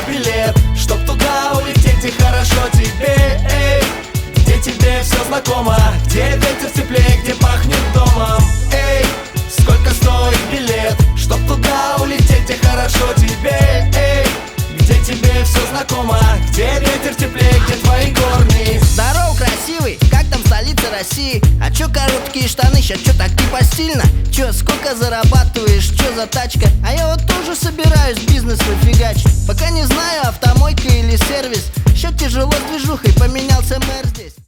билет, чтоб туда улететь и хорошо тебе, эй. Где тебе все знакомо, где ветер теплее, где пахнет домом, эй. Сколько стоит билет, чтоб туда улететь и хорошо тебе, эй. Где тебе все знакомо, где ветер теплее, где твои горные. Здорово, красивый, как там столица России? А чё короткие штаны, щас чё так не постельно? Чё, сколько зарабатываешь, чё за тачка? А я вот тоже собираюсь бизнес выфигачить. Пока не знаю, автомойка или сервис. Ща тяжело с движухой, поменялся мэр здесь.